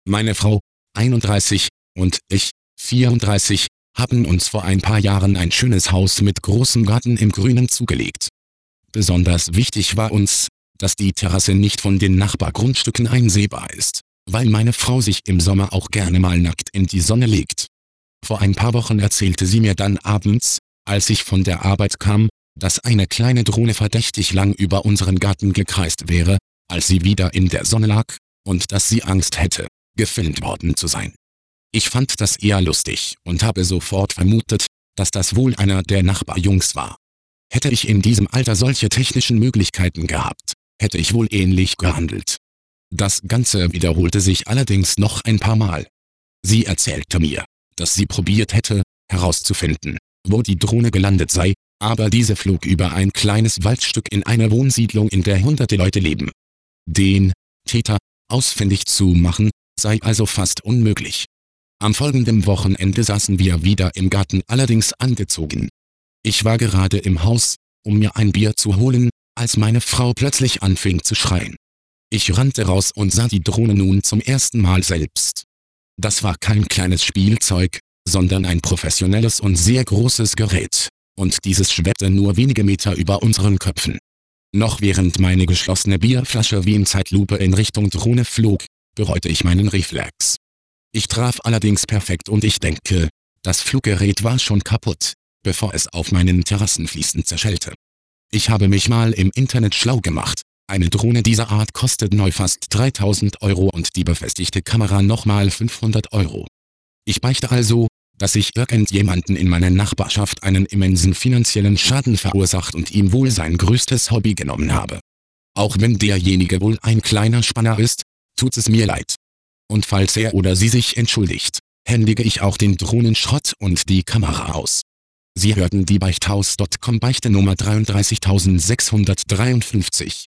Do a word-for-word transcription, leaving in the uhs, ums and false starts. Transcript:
Meine Frau, einunddreißig, und ich, vierunddreißig, haben uns vor ein paar Jahren ein schönes Haus mit großem Garten im Grünen zugelegt. Besonders wichtig war uns, dass die Terrasse nicht von den Nachbargrundstücken einsehbar ist, weil meine Frau sich im Sommer auch gerne mal nackt in die Sonne legt. Vor ein paar Wochen erzählte sie mir dann abends, als ich von der Arbeit kam, dass eine kleine Drohne verdächtig lang über unseren Garten gekreist wäre, als sie wieder in der Sonne lag, und dass sie Angst hätte, gefilmt worden zu sein. Ich fand das eher lustig und habe sofort vermutet, dass das wohl einer der Nachbarjungs war. Hätte ich in diesem Alter solche technischen Möglichkeiten gehabt, hätte ich wohl ähnlich gehandelt. Das Ganze wiederholte sich allerdings noch ein paar Mal. Sie erzählte mir, dass sie probiert hätte, herauszufinden, wo die Drohne gelandet sei, aber diese flog über ein kleines Waldstück in eine Wohnsiedlung, in der hunderte Leute leben. Den Täter ausfindig zu machen, sei also fast unmöglich. Am folgenden Wochenende saßen wir wieder im Garten, allerdings angezogen. Ich war gerade im Haus, um mir ein Bier zu holen, als meine Frau plötzlich anfing zu schreien. Ich rannte raus und sah die Drohne nun zum ersten Mal selbst. Das war kein kleines Spielzeug, sondern ein professionelles und sehr großes Gerät, und dieses schwebte nur wenige Meter über unseren Köpfen. Noch während meine geschlossene Bierflasche wie in Zeitlupe in Richtung Drohne flog, bereute ich meinen Reflex. Ich traf allerdings perfekt und ich denke, das Fluggerät war schon kaputt, bevor es auf meinen Terrassenfliesen zerschellte. Ich habe mich mal im Internet schlau gemacht. Eine Drohne dieser Art kostet neu fast dreitausend Euro und die befestigte Kamera nochmal fünfhundert Euro. Ich beichte also, dass ich irgendjemanden in meiner Nachbarschaft einen immensen finanziellen Schaden verursacht und ihm wohl sein größtes Hobby genommen habe. Auch wenn derjenige wohl ein kleiner Spanner ist, tut es mir leid. Und falls er oder sie sich entschuldigt, händige ich auch den Drohnenschrott und die Kamera aus. Sie hörten die Beichthaus Punkt com Beichte Nummer dreiunddreißigtausendsechshundertdreiundfünfzig.